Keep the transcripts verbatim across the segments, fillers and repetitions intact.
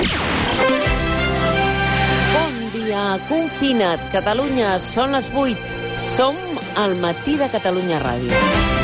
Bon dia, confina't, Catalunya, són les vuit. Som al Matí de Catalunya Ràdio.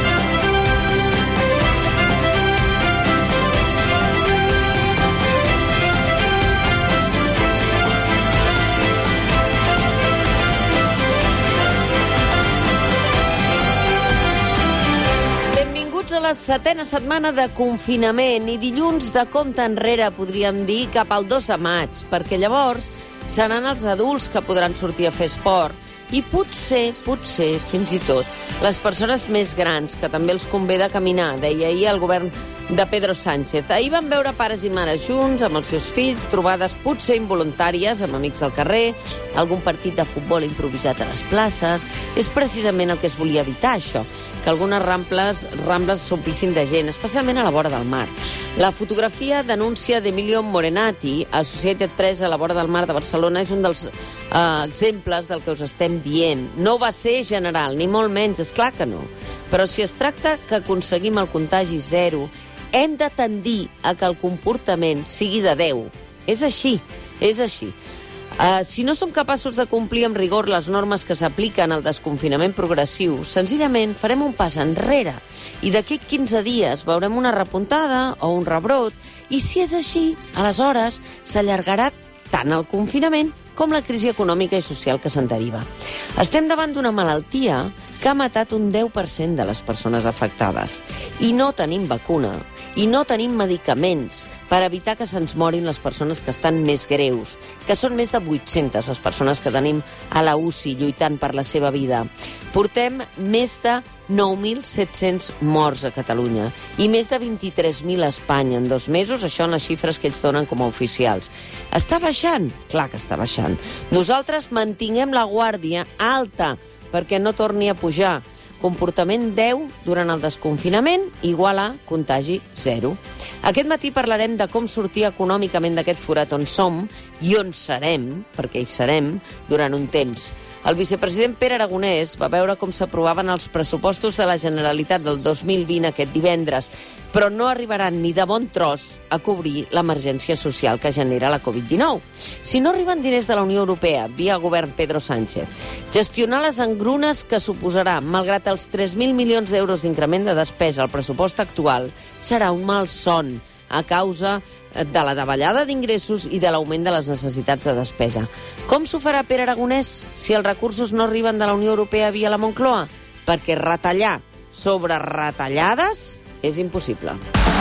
A la setena setmana de confinament i dilluns de compte enrere, podríem dir, cap al dos de maig, perquè llavors seran els adults que podran sortir a fer esport i potser, potser, fins i tot, les persones més grans, que també els convé de caminar, deia ahir el govern de Pedro Sánchez. Ahir van veure pares i mares junts, amb els seus fills, trobades potser involuntàries, amb amics al carrer, algun partit de futbol improvisat a les places. És precisament el que es volia evitar, això, que algunes rambles, rambles s'omplissin de gent, especialment a la vora del mar. La fotografia d'anúncia d'Emilio Morenati, Associated Press a la vora del mar de Barcelona, és un dels uh, exemples del que us estem dient. No va ser general, ni molt menys, és clar que no. Però si es tracta que aconseguim el contagi zero, hem de tendir a que el comportament sigui de deu. És així, és així. Uh, si no som capaços de complir amb rigor les normes que s'apliquen al desconfinament progressiu, senzillament farem un pas enrere i d'aquí quinze dies veurem una repuntada o un rebrot i si és així, aleshores s'allargarà tant el confinament com la crisi econòmica i social que se'n deriva. Estem davant d'una malaltia que ha matat un deu per cent de les persones afectades i no tenim vacuna i no tenim medicaments per evitar que se'ns morin les persones que estan més greus, que són més de vuit-centes les persones que tenim a la U C I lluitant per la seva vida. Portem més de nou mil set-cents morts a Catalunya i més de vint-i-tres mil a Espanya en dos mesos, això en les xifres que ells donen com a oficials. Està baixant? Clar que està baixant. Nosaltres mantinguem la guàrdia alta perquè no torni a pujar. Comportament deu durant el desconfinament igual a contagi zero. Aquest matí parlarem de com sortir econòmicament d'aquest forat on som i on serem, perquè hi serem, durant un temps. El vicepresident Pere Aragonès va veure com s'aprovaven els pressupostos de la Generalitat del dos mil vint aquest divendres, però no arribaran ni de bon tros a cobrir l'emergència social que genera la covid dinou. Si no arriben diners de la Unió Europea, via govern Pedro Sánchez, gestionar les engrunes que suposarà, malgrat els tres mil milions d'euros d'increment de despesa al pressupost actual, serà un malson a causa de la davallada d'ingressos i de l'augment de les necessitats de despesa. Com s'ho farà Pere Aragonès si els recursos no arriben de la Unió Europea via la Moncloa? Perquè retallar sobre retallades és impossible.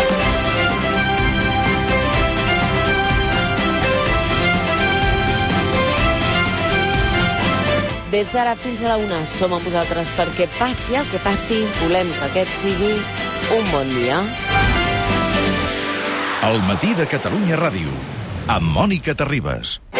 Des d'ara fins a la una som amb vosaltres perquè passi el que passi, volem que aquest sigui un bon dia. El Matí de Catalunya Ràdio, amb Mònica Terribas.